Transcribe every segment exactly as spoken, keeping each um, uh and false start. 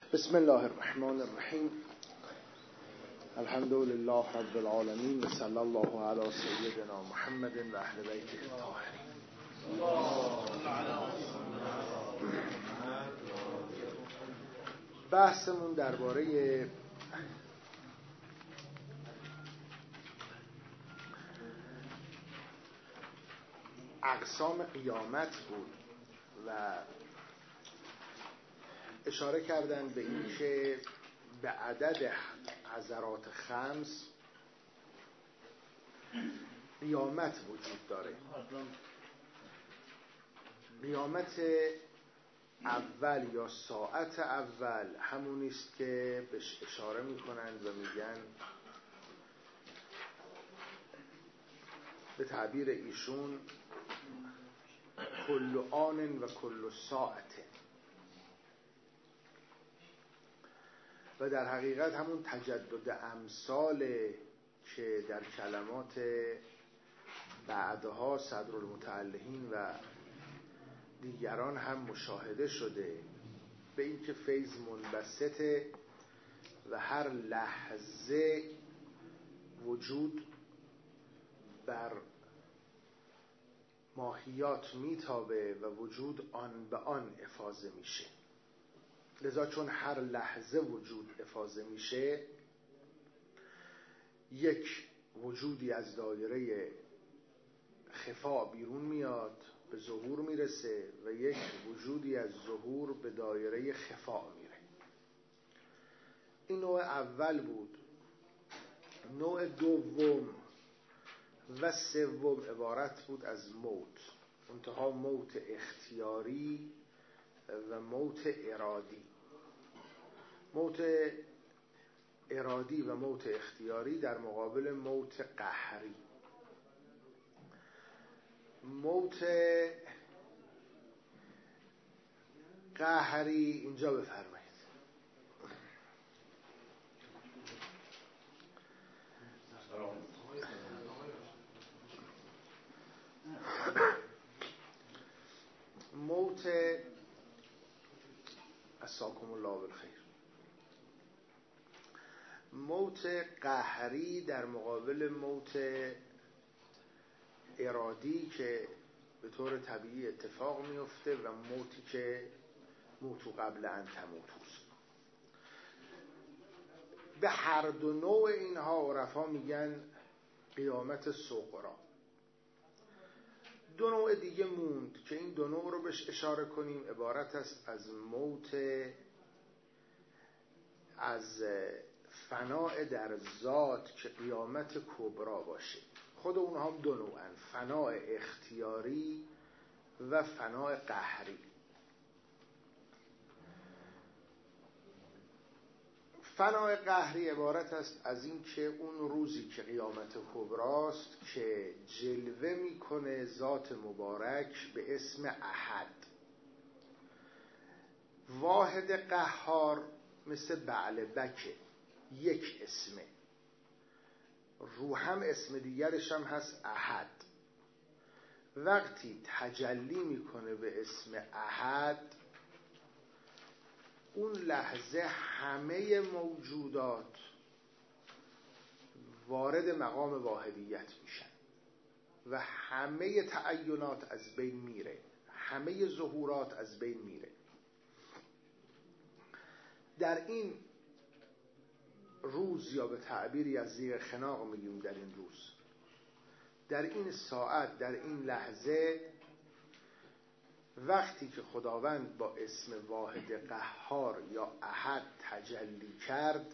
بسم الله الرحمن الرحیم. الحمد لله رب العالمین و صلی الله علی سیدنا محمد و اهل بیته الطاهرین. بحثمون درباره اقسام قیامت بود و اشاره کردن به این که به عدد حضرات خمس قیامت وجود داره. قیامت اول یا ساعت اول همونی است که بهش اشاره میکنند و میگن به تعبیر ایشون کل آن و کل ساعت، و در حقیقت همون تجدد امثال که در کلمات بعدها صدرالمتعلهین و دیگران هم مشاهده شده، به این که فیض منبسطه و هر لحظه وجود بر ماهیات میتابه و وجود آن به آن افاضه میشه. لذا چون هر لحظه وجود افاضه میشه، یک وجودی از دایره خفا بیرون میاد، به ظهور میرسه، و یک وجودی از ظهور به دایره خفا میره. این نوع اول بود. نوع دوم و سوم عبارت بود از موت، منتها موت اختیاری و موت ارادی. موت ارادی و موت اختیاری در مقابل موت قهری. موت قهری اینجا بفرمایید. موت عساکم الله بالخیر. موت قهری در مقابل موت ارادی که به طور طبیعی اتفاق میفته و موتی که موتو قبل ان تموتوست. به هر دو نوع اینها عرفا میگن قیامت صغری. دو نوع دیگه موند که این دو نوع رو بهش اشاره کنیم. عبارت است از موت از فناء در ذات که قیامت کبرا باشه. خود اونها هم دو نوعن، فناء اختیاری و فناء قهری. فناء قهری عبارت است از این که اون روزی که قیامت کبراست که جلوه میکنه ذات مبارک به اسم احد. واحد قهار مثل بعلبکه، یک اسمه، رو هم اسم دیگرش هم هست احد. وقتی تجلی میکنه به اسم احد، اون لحظه همه موجودات وارد مقام واحدیت میشن و همه تعینات از بین میره، همه ظهورات از بین میره. در این روز، یا به تعبیری از زیر خناق میگیم در این روز، در این ساعت، در این لحظه، وقتی که خداوند با اسم واحد قهار یا احد تجلی کرد،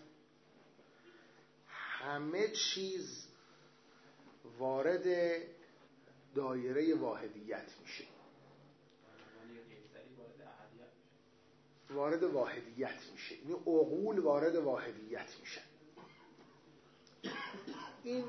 همه چیز وارد دایره واحدیت میشه، وارد واحدیت میشه. یعنی عقول وارد واحدیت میشن. این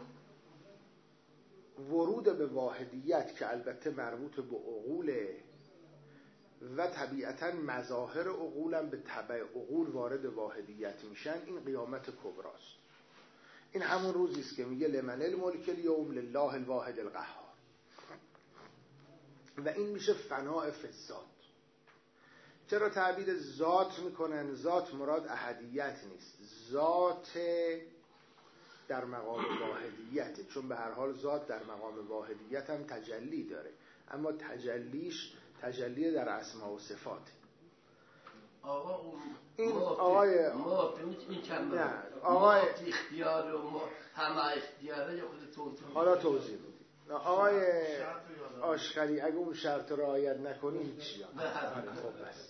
ورود به واحدیت که البته مربوط به عقوله و طبیعتاً مظاهر عقولم به تبع عقول وارد واحدیت میشن، این قیامت کبراست. این همون روزی است که میگه لمن الملک الیوم لله الواحد القهار، و این میشه فناء فی الذات. چرا تعبیر ذات میکنن؟ ذات مراد احدیت نیست، ذات در مقام واحدیته، چون به هر حال ذات در مقام واحدیت هم تجلی داره، اما تجلیش تجلی در اسما و صفات. آقا اون این آقای ما این چند نه آقای اختیار و ما همه اختیاره یا خود توضیح حالا توضیح بدید. آقای آشغری اگه اون شرط رعایت نکنی چی ها؟ خب بس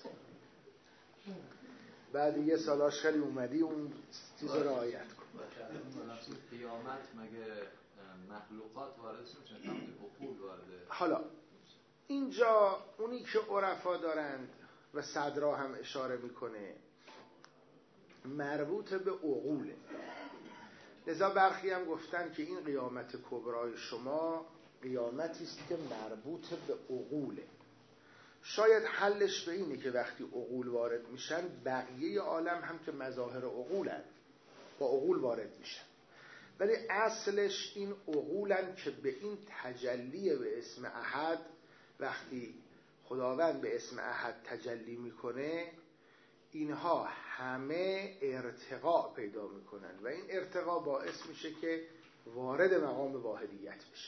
بعد یه سال آشغری اومدی اون چیز رعایت کن. قیامت مگه مخلوقات وارد میشن؟ فقط عقول وارد؟ حالا اینجا اونی که عرفا دارند و صدرا هم اشاره میکنه مربوط به عقوله. لذا برخی هم گفتن که این قیامت کبرای شما قیامتی است که مربوط به عقوله. شاید حلش به اینه که وقتی عقول وارد میشن بقیه عالم هم که مظاهر عقولن با عقول وارد میشن، ولی اصلش این عقولن که به این تجلی به اسم احد، وقتی خداوند به اسم احد تجلی میکنه اینها همه ارتقا پیدا میکنن و این ارتقا باعث میشه که وارد مقام واحدیت بشه.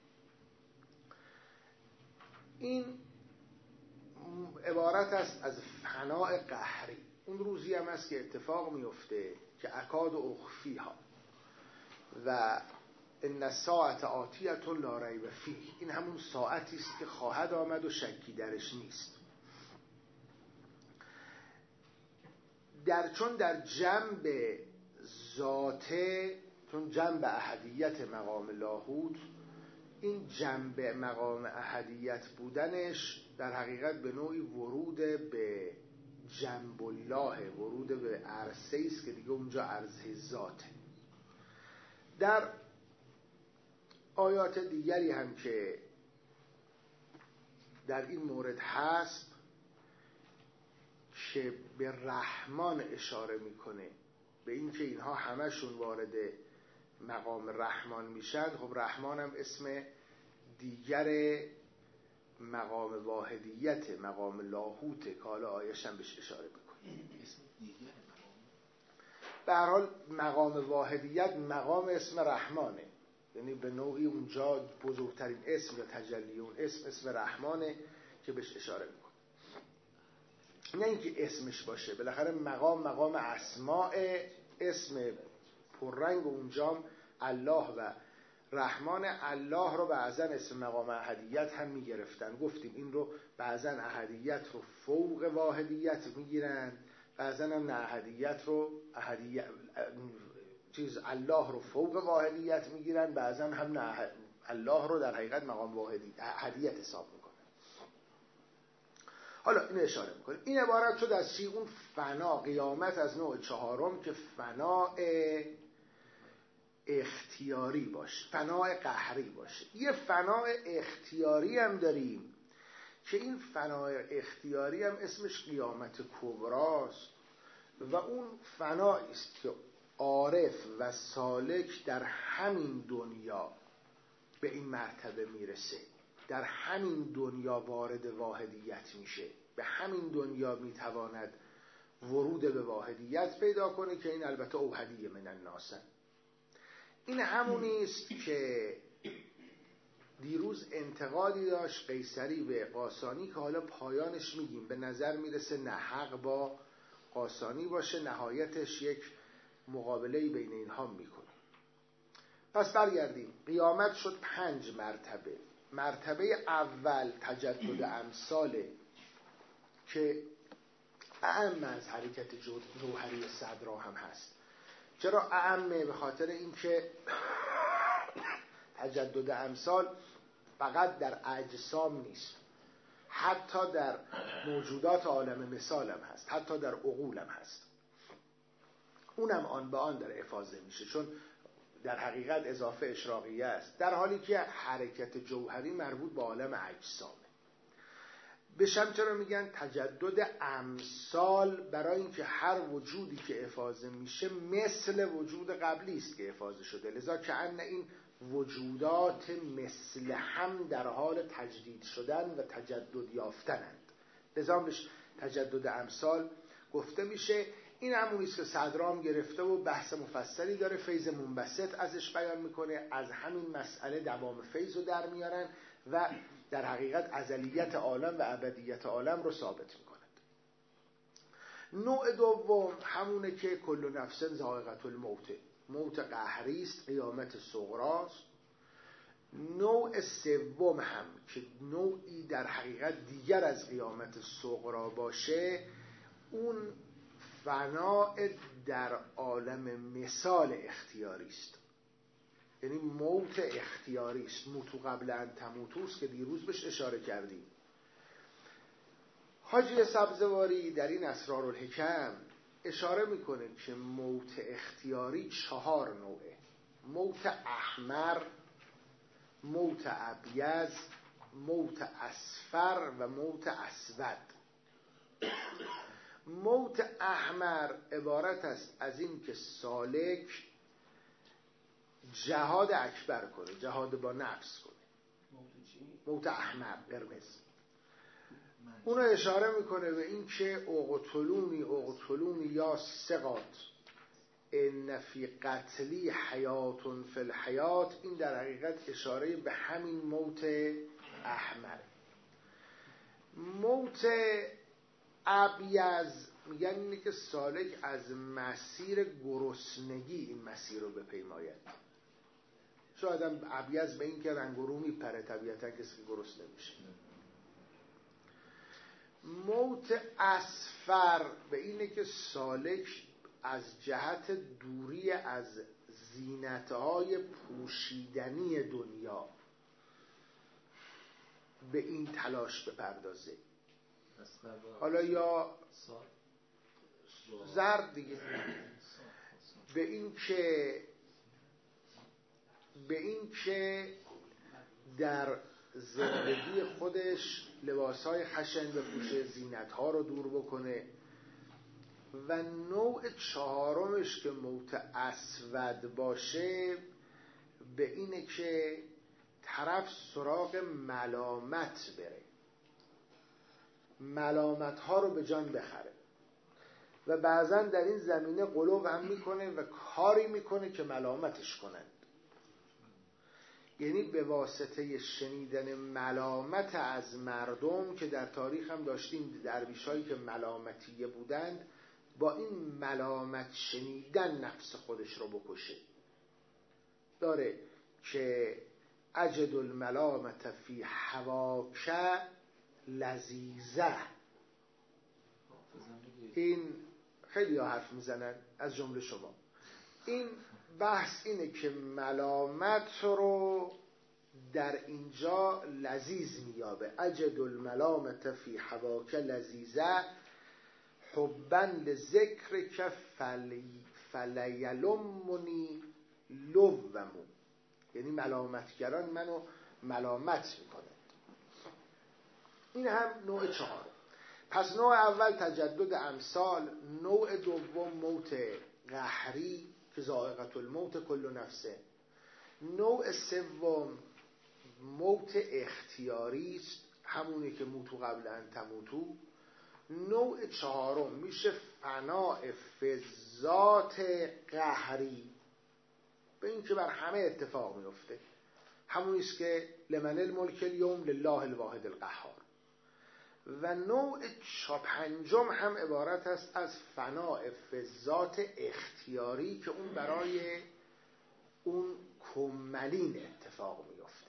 این عبارت است از فناء قهری. اون روزی هم است که اتفاق میفته که اکاد و اخفیها و ان الساعة آتیة لا ریب فیه، این همون ساعتی است که خواهد آمد و شکی درش نیست. در چون در جنب ذاته، چون جنب احدیت مقام لاهوت، این جنب مقام احدیت بودنش در حقیقت به نوعی ورود به جنب الله، ورود به عرصه است که دیگه اونجا عرصه ذاته. در آیات دیگری هم که در این مورد هست که به رحمان اشاره میکنه، به این که اینها همشون وارد مقام رحمان میشن. خب رحمان هم اسم دیگر مقام واحدیت، مقام لاهوته که حالا آیش هم بهش اشاره میکنه. به هر حال مقام واحدیت مقام اسم رحمانه، یعنی به نوعی اونجا بزرگترین اسم یا تجلی اون اسم اسم رحمانه که بهش اشاره میکنه. نه اینکه اسمش باشه، بالاخره مقام مقام اسماء، اسم پررنگ اونجام الله و رحمان. الله رو بعضن اسم مقام احدیت هم میگرفتن، گفتیم این رو بعضن احدیت رو فوق واحدیت میگیرن، بعضن هم نه احدیت رو احدیت چیز الله رو فوق واحدیت میگیرن، بعضن هم نه الله رو در حقیقت مقام واحدیت احدیت حساب میکنن. حالا این اشاره میکنه. این عبارت شد از چی؟ اون فنا، قیامت از نوع چهارم که فناء اختیاری باشه، فناء قهری باشه. یه فناء اختیاری هم داریم که این فناء اختیاری هم اسمش قیامت کبراست و اون فنایی است که عارف و سالک در همین دنیا به این مرتبه میرسه، در همین دنیا وارد واحدیت میشه، به همین دنیا میتواند ورود به واحدیت پیدا کنه که این البته اوحدی من الناس. این همونی است که دیروز انتقادی داشت قیصری به قاسانی که حالا پایانش میگیم، به نظر میرسه نه حق با قاسانی باشه، نهایتش یک مقابله بین اینها میکنه. پس برگردیم. قیامت شد پنج مرتبه. مرتبه اول تجدد امثاله که اعم از حرکت جوهری صدرا هم هست. چرا اعمه؟ به خاطر اینکه تجدد امثال فقط در اجسام نیست، حتی در موجودات عالم مثال هم هست، حتی در عقول هم هست. اونم آن به آن داره افاضه میشه، چون در حقیقت اضافه اشراقیه است، در حالی که حرکت جوهری مربوط به عالم اجسامه. بشم چرا میگن تجدد امثال؟ برای اینکه هر وجودی که افاضه میشه مثل وجود قبلی است که افاضه شده، لذا که ان این وجودات مثل هم در حال تجدید شدن و تجدد یافتنند. لذا بهش تجدد امثال گفته میشه. این همونیست که صدرام گرفته و بحث مفصلی داره، فیض منبسط ازش بیان میکنه، از همین مسئله دوام فیض رو در میارن و در حقیقت ازلیت عالم و ابدیت عالم رو ثابت میکنند. نوع دوم همونه که کل نفس ذائقة الموت، موت قهری است، قیامت صغراست. نوع سوم هم که نوعی در حقیقت دیگر از قیامت صغرا باشه، اون فناء در عالم مثال اختیاری است، یعنی موت اختیاری است. موتو قبل ان تموتوست که دیروز بهش اشاره کردیم. حاجی سبزواری در این اسرارالحکم اشاره میکنه که موت اختیاری چهار نوعه: موت احمر، موت ابیض، موت اصفر و موت اسود. موت احمر عبارت است از این که سالک جهاد اکبر کنه، جهاد با نفس کنه. موت احمر، قرمز. اونو اشاره میکنه به این که اقتلونی اقتلونی یا ثقات ان فی قتلی حیاتون فی الحیات. این در حقیقت اشاره به همین موت احمر. موت ابیض میگن اینه که سالک از مسیر گرسنگی این مسیر رو بپیماید. شاید هم ابیض به این که رنگ و رو میپره، طبیعتا کسی که گرسنه میشه. موت اصفر به اینه که سالک از جهت دوری از زینتهای پوشیدنی دنیا به این تلاش بپردازه. حالا یا زرد دیگه، به این که به این که در زندگی خودش لباسهای خشن بپوشه، زینتها رو دور بکنه. و نوع چهارمش که موت اسود باشه، به اینه که طرف سراغ ملامت بره، ملامت ها رو به جان بخره و بعضا در این زمینه قلوب هم میکنه و کاری میکنه که ملامتش کنند. یعنی به واسطه شنیدن ملامت از مردم که در تاریخ هم داشتیم درویش هایی که ملامتیه بودند، با این ملامت شنیدن نفس خودش رو بکشه. داره که اجد الملامت فی هواک لذیذه. این خیلی ها حرف میزنن از جمله شما. این بحث اینه که ملامت رو در اینجا لذیذ میابه. اجد الملامت فی هواک لذیذه حبا لذکر که فلی فلیلمنی لومو. یعنی ملامتگران منو ملامت میکنند. این هم نوع چهار. پس نوع اول تجدد امثال، نوع دوم موت قهری که ذائقة الموت کل نفسه، نوع سوم موت اختیاری است، همونی که موتو قبل ان تموتو. نوع چهارم میشه فناء فذات قهری، به این که بر همه اتفاق میفته، همونیست که لمن الملک اليوم لله الواحد القهار. و نوع پنجم هم عبارت است از فناء فذات اختیاری که اون برای اون کملین اتفاق میفته.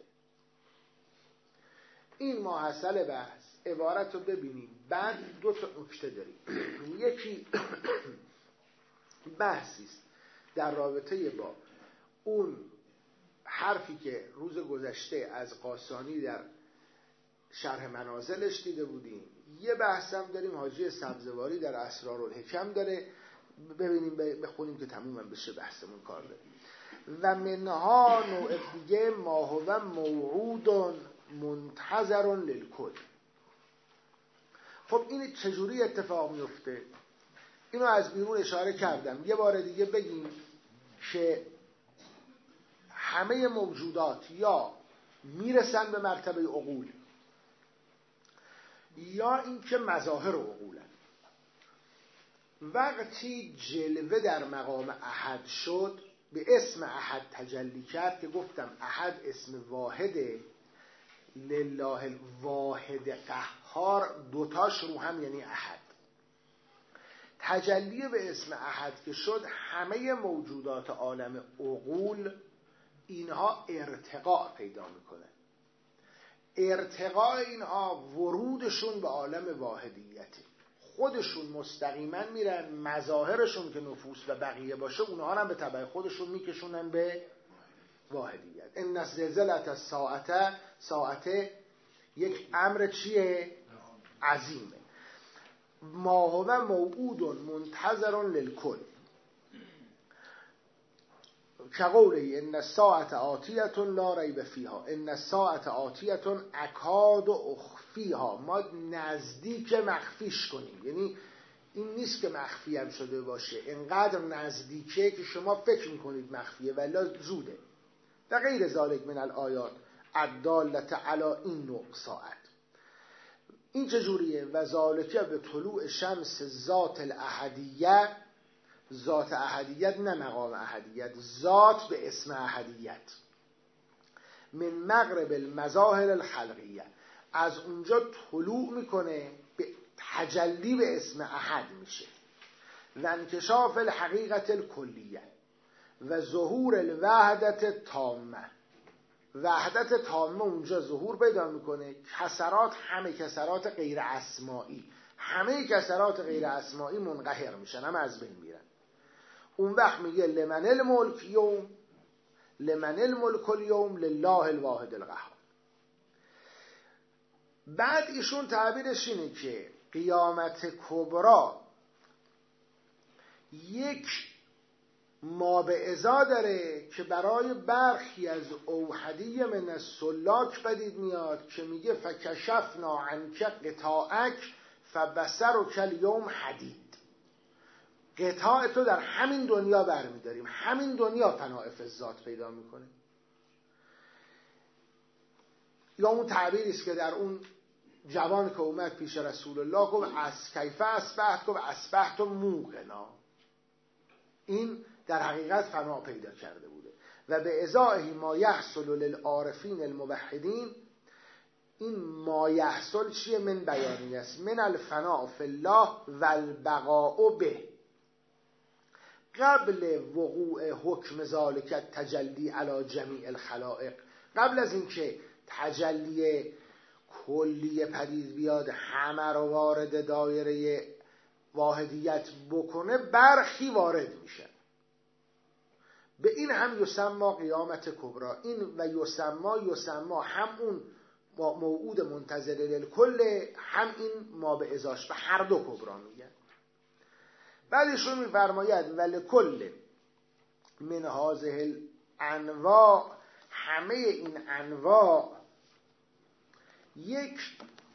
این ماحصل بحث عبارت رو ببینیم. بعد دو تا نکته داریم. یکی بحثی است در رابطه با اون حرفی که روز گذشته از قاسانی در شرح منازلش دیده بودیم. یه بحث هم داریم حاجی سبزواری در اسرارالحکم داره، ببینیم بخونیم که تموم بشه بحثمون کار داره. و منها نوع دیگه ما هو موعود منتظر للکل. خب این چجوری اتفاق میفته؟ اینو از بیرون اشاره کردم. یه بار دیگه بگیم که همه موجودات یا میرسن به مرتبه عقول یا اینکه مظاهر عقولن. وقتی جلوه در مقام احد شد، به اسم احد تجلی کرد که گفتم احد اسم واحده، لله الواحد قهار دوتاش رو هم یعنی احد. تجلی به اسم احد که شد، همه موجودات عالم عقول اینها ارتقاء پیدا میکنه. ارتقاء اینها ورودشون به عالم واحدیته. خودشون مستقیما میرن، مظاهرشون که نفوس و بقیه باشه اونها هم به تبع خودشون میکشونن به واحدیت. ان زلزلة الساعه، ساعت یک امر چیه؟ عظیمه. ما هو موعود منتظر للکل كقوله ان الساعه آتیه لا ریب فیها ان الساعه آتیه اکاد اخفیها. ما نزدیک مخفیش کنیم، یعنی این نیست که مخفی هم شده باشه، انقدر نزدیکه که شما فکر میکنید مخفیه ولی زوده. و غیر ذالک من الآیات الدالة علی این نوع ساعت. این چجوریه؟ و ذالکه به طلوع شمس ذات الاحدیه، ذات احدیت نه مقام احدیت، ذات به اسم احدیت، من مغرب المظاهر الخلقیه، از اونجا طلوع میکنه به تجلی به اسم احد میشه. و انکشاف الحقیقت الکلیه و ظهور الوحدت تامه. وحدت تامه اونجا ظهور پیدا میکنه. کسرات، همه کسرات غیر اسمائی، همه کسرات غیر اسمائی منقهر میشن، هم از بین میرن. اون وقت میگه لمن الملک یوم، لمن الملک اليوم لله الواحد القهار. بعد ایشون تعبیرش اینه که قیامت کبرا یک مابعضا داره که برای برخی از اوحدی من السلاک پدید میاد که میگه فکشفنا عنک غطاءک فبصرک الیوم حدید. قطاع تو در همین دنیا برمیداریم، همین دنیا فناء فی الذات پیدا میکنه. یا اون تعبیری است که در اون جوان که اومد پیش رسول الله گفت از کیف اصبحت، گفت اصبحت موقنا. این در حقیقت فنا پیدا کرده بوده. و به ازائه ما یحصل للعارفین الموحدین، این ما یحصل چیه؟ من بیانی است، من الفناء فی الله و البقاء به، قبل وقوع حکم ذالک تجلی علی جمیع الخلائق. قبل از اینکه تجلی کلی پدید بیاد همه رو وارد دایره واحدیت بکنه، برخی وارد میشن. به این هم یسما قیامت کبرا. این و یسما یسما هم اون موعود منتظر للکل، هم این ما به ازاش، به هر دو کبرا میگن. بعدشون میفرماید ولکل من هذه الانواع، همه این انواع یک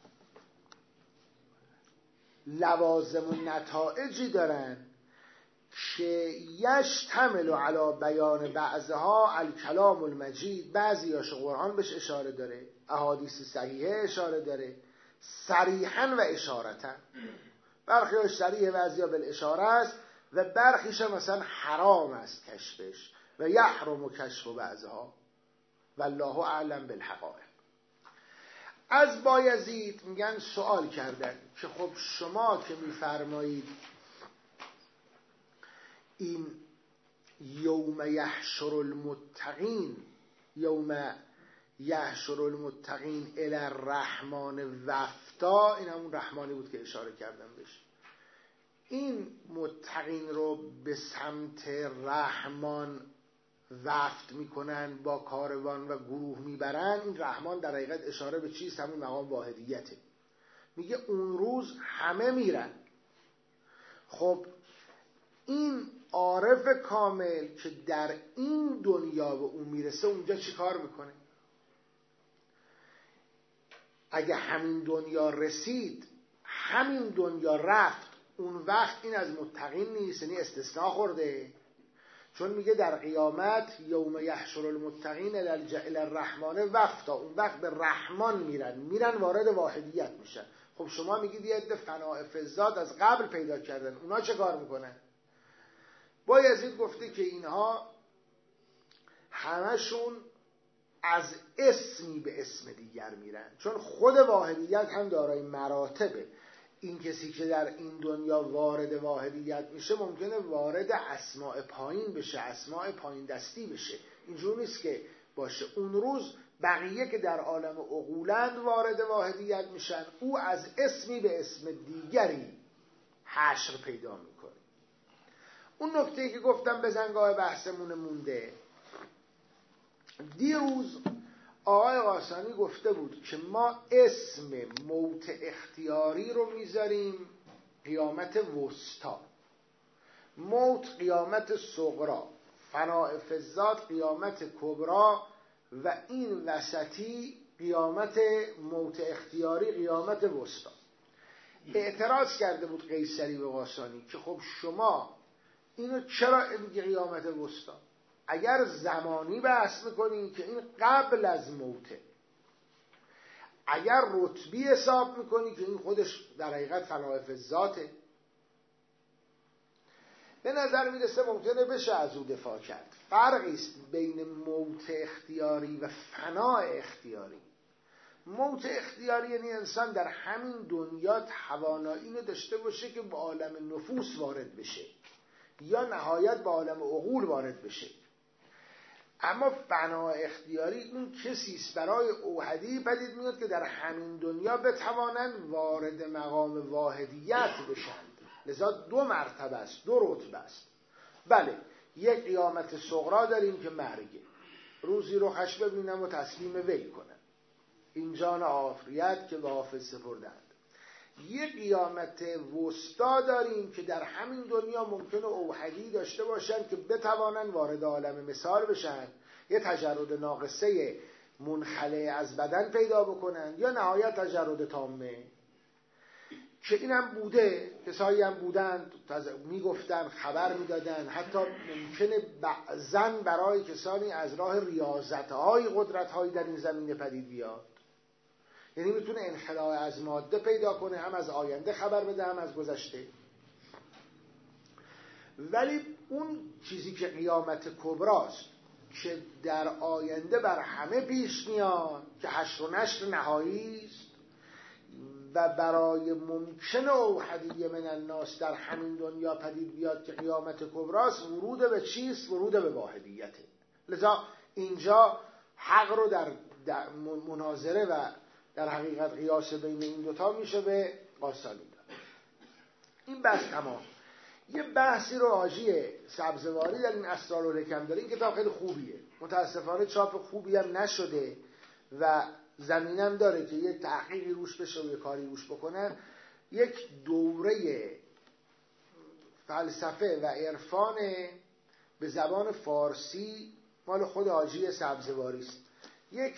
لوازم و نتایجی دارن که یشتمل علی بیان بعضها الکلام المجید. بعضی هاش قرآن بهش اشاره داره، احادیث صحیحه اشاره داره، صریحا و اشارتا. برخی هاش صریح و بعضی ها بالاشاره است و برخیش مثلا حرام است کشفش و یحرم و کشف و بعضها والله اعلم بالحقائق. از بایزید میگن سوال کردن که خب شما که میفرمایید این یوم یحشر المتقین، یوم یحشر المتقین الی الرحمن وفدا، این همون رحمانی بود که اشاره کردم بهش، این متقین رو به سمت رحمان وفد میکنن، با کاروان و گروه میبرن. این رحمان در حقیقت اشاره به چیست؟ همون مقام واحدیته. میگه اون روز همه میرن. خب این عارف کامل که در این دنیا به اون میرسه اونجا چی کار میکنه؟ اگه همین دنیا رسید، همین دنیا رفت، اون وقت این از متقین نیست، یعنی استثناء خورده. چون میگه در قیامت یوم یحشر المتقین الی الرحمن وفدا، اون وقت به رحمان میرن، میرن وارد واحدیت میشن. خب شما میگید یه عده فناء فضات از قبل پیدا کردن، اونا چه کار میکنن؟ بایزید گفته که اینها همشون از اسمی به اسم دیگر میرن، چون خود واحدیت هم دارای مراتبه. این کسی که در این دنیا وارد واحدیت میشه ممکنه وارد اسماء پایین بشه، اسماء پایین دستی بشه، اینجور نیست که باشه. اون روز بقیه که در عالم عقولند وارد واحدیت میشن، او از اسمی به اسم دیگری حشر پیدا میکنه. اون نکته‌ای که گفتم به زنگاه بحثمون مونده، دیروز آقای قاسانی گفته بود که ما اسم موت اختیاری رو میذاریم قیامت وسطا، موت قیامت صغرا، فناء فضات قیامت کبرا، و این وسطی قیامت موت اختیاری قیامت وسطا. اعتراض کرده بود قیصری به قاسانی که خب شما اینو چرا میگی قیامت وسطا؟ اگر زمانی بحث میکنی که این قبل از موته، اگر رتبی حساب میکنی که این خودش در حقیقت فناء فضاته. به نظر میرسه ممکنه بشه از او دفاع کرد. فرقی است بین موت اختیاری و فناء اختیاری. موت اختیاری یعنی انسان در همین دنیا توانایی اینو داشته باشه که به عالم نفوس وارد بشه یا نهایت به عالم عقول وارد بشه. اما فناء اختیاری اون کسی است برای اوحدی پدید میاد که در همین دنیا بتوانند وارد مقام واحدیت بشند. لذا دو مرتبه است، دو رتبه است. بله، یک قیامت صغرا داریم که مرگه، روزی رو خش ببینم و تسلیم وی کنم، این جان عافیت که به حافظ سپردند. یک قیامت وسطا داریم که در همین دنیا ممکنه اوحدی داشته باشن که بتوانن وارد عالم مثال بشن، یه تجرد ناقصه منخلع از بدن پیدا بکنن یا نهایت تجرد تامه، که اینم بوده. کسایی هم بودن میگفتن، خبر میدادن، حتی ممکنه بعضن برای کسانی از راه ریاضتهای قدرتهایی در این زمینه پدید بیاد. یعنی میتونه انخلاع از ماده پیدا کنه، هم از آینده خبر بده هم از گذشته. ولی اون چیزی که قیامت کبراست که در آینده بر همه پیش میاد، که حشر و نشر نهایی است و برای ممکن اوحدی من الناس در همین دنیا پدید بیاد که قیامت کبراست، ورود به چیست؟ ورود به واحدیته. لذا اینجا حق رو در, در مناظره و در حقیقت قیاس بین این دوتا میشه به قاسانی داد. این بحث تمام. یه بحثی رو حاجی سبزواری در این اسرار و حکم داره. این کتاب خیلی خوبیه، متاسفانه چاپ خوبی هم نشده و زمینم داره که یه تحقیقی روش بشه و یه کاری روش بکنن. یک دوره فلسفه و عرفان به زبان فارسی مال خود حاجی سبزواری است. یک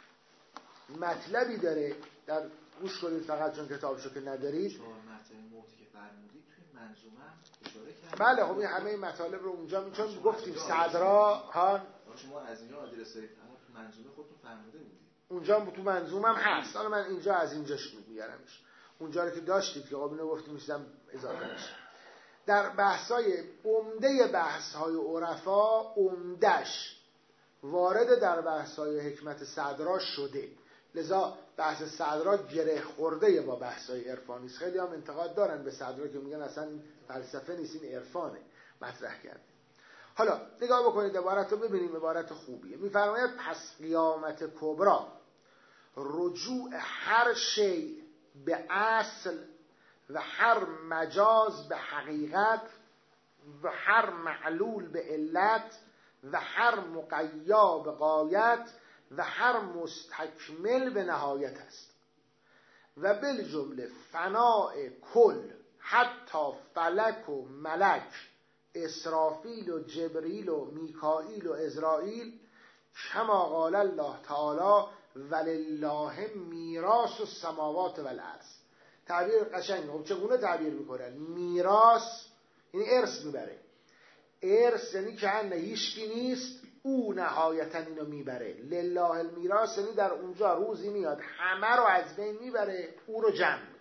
مطلبی داره، در گوش کنید فقط چون کتابشو که ندارید. چهار مرتبه موتی که فرمودید توی منظومه هم اشاره کردید. بله خب این همه مطالب رو اونجا چون گفتیم صدرا ها، شما از اینجا آدرس دارید، اما تو منظومه خودتون فرموده بودید. اونجا تو منظومه هم هست. حالا من اینجا از اینجاش میارمش. اونجا رو که داشتید که قابل گفتیم میشدم اضافه نشه. در بحث‌های عمده بحث‌های عرفا، عمدش وارد در بحث‌های حکمت صدرا شده. لذا بحث صدرا گره خورده با بحث‌های عرفانی است. خیلی هم انتقاد دارن به صدرا که میگن اصلا فلسفه نیست، این عرفانه مطرح کرده. حالا نگاه بکنید عبارت رو ببینیم، عبارت خوبیه. میفرماید پس قیامت کبرا رجوع هر شی به اصل و هر مجاز به حقیقت و هر معلول به علت و هر مقیا به غایت و هر مستکمل به نهایت است و بالجمله فناء کل حتی فلک و ملک، اسرافیل و جبریل و میکائیل و عزرائیل، کما قال الله تعالی ولله میراث السماوات والارض. تعبیر قشنگ. خب چگونه تعبیر میکنن؟ میراث یعنی ارث میبره. ارث یعنی که انه هیچکی نیست، او نهایتا اینو میبره. لله المیراث یعنی در اونجا روزی میاد همه رو از بین میبره، او رو جمع میکنه.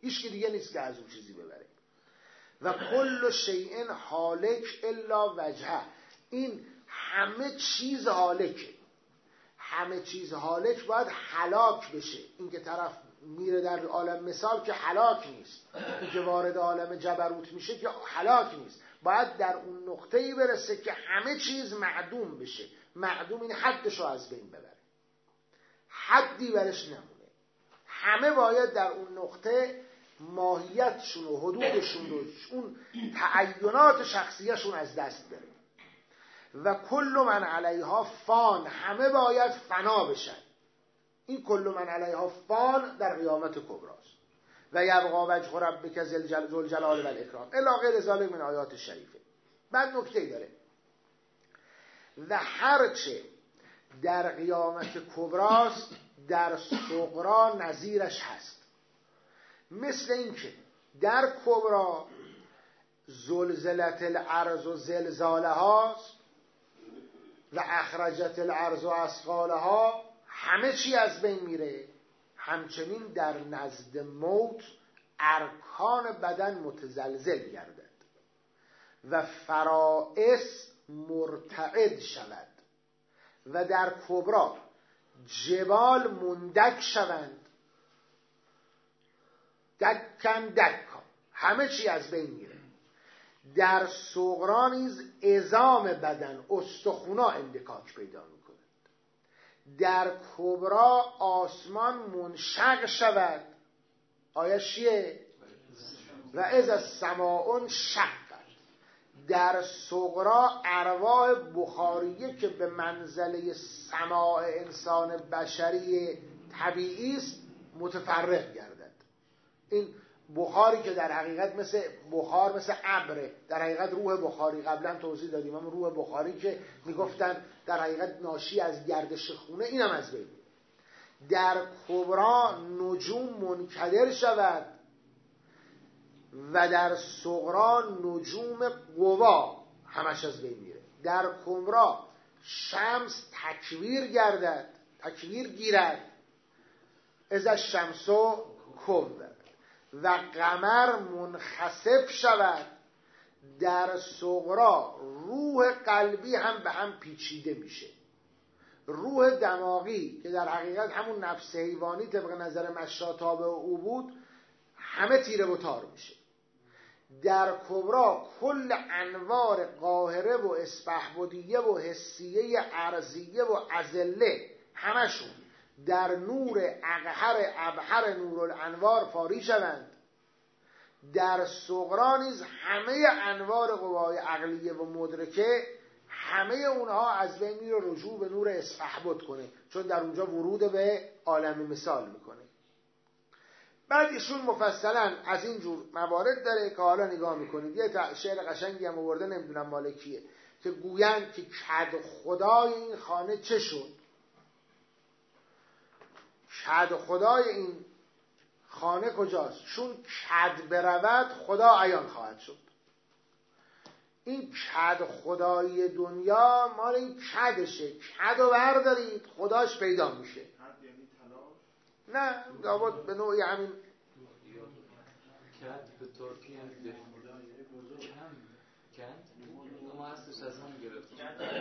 هیچ کی دیگه نیست که از اون چیزی ببره. و کل شیء هالک الا وجهه، این همه چیز هالکه، همه چیز هالک باید هلاک بشه. این که طرف میره در عالم مثال که هلاک نیست، این که وارد عالم جبروت میشه که هلاک نیست، باید در اون نقطه‌ای برسه که همه چیز معدوم بشه. معدوم این حدشو از بین ببره، حدی برش نمونه. همه باید در اون نقطه ماهیتشون و حدودشون و اون تعینات شخصیشون از دست بره. و کل من علیها فان، همه باید فنا بشن. این کل من علیها فان در قیامت کبراست. و یبقا وجه ربک ذو الجلال و الاکرام الی غیر ذلک من آیات شریفه. بعد نکته داره، و هرچه در قیامت کبراست در صغرا نظیرش هست. مثل این که در کبرا زلزلت الارض و زلزاله هاست و اخرجت الارض و اثقالها، همه چی از بین میره. همچنین در نزد موت ارکان بدن متزلزل گردد و فرائس مرتعد شود و در کبرا جبال مندک شوند، دکن دکا، همه چی از بین میره. در صغرا نیز عظام بدن، استخونا اندکاک پیدا میکنند. در کبرا آسمان منشق شود، آیه چیه؟ و اذا السماء انشقت. در صغرا ارواح بخاریه که به منزله سماع انسان بشری طبیعی است متفرق گردد. این بخاری که در حقیقت مثل بخار، مثل ابره، در حقیقت روح بخاری، قبلا توضیح دادیم، هم روح بخاری که میگفتن در حقیقت ناشی از گردش خونه، اینم از بین. در کبرا نجوم منکدر شود و در صغرا نجوم قوا همش از بین میره. در کبرا شمس تکویر گردد، تکویر گیرد، از الشمس کبر، و قمر منخسف شود. در صغرا روح قلبی هم به هم پیچیده میشه. روح دماغی که در حقیقت همون نفس حیوانی طبق نظر مشاتاب او بود، همه تیره و تار میشه. در کبرا کل انوار قاهره و اسپهبدیه و حسیه ارضیه و ازله همشون در نور اقهر ابهر نورالانوار فاری شوند. در صغرا نیز همه انوار قوای عقلیه و مدرکه، همه اونها از بین میره، رجوع به نور اسپهبد کنه، چون در اونجا ورود به عالم مثال میکنه. بعد ایشون مفصلا از این جور موارد داره که حالا نگاه میکنید. یه شعر قشنگی هم آورده، نمیدونم مال کیه، که گویند که کد خدای این خانه چه شد. کد خدای این خانه کجاست؟ چون کد برود خدا عیان خواهد شد. این کد خدای دنیا مال این کدشه، کد رو بردارید خداش پیدا میشه. نه لابد به نوعی همین کد به ترکی هم ما هستش از هم گرفتیم.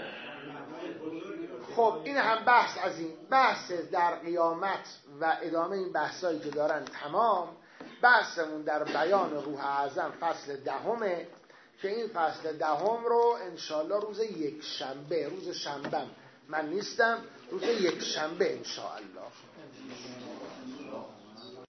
خب این هم بحث از این بحث در قیامت و ادامه این بحثایی که دارن تمام. بحثمون در بیان روح اعظم فصل دهمه که این فصل دهم رو انشالله روز یک شنبه، روز شنبه من نیستم، روز یک شنبه انشاءالله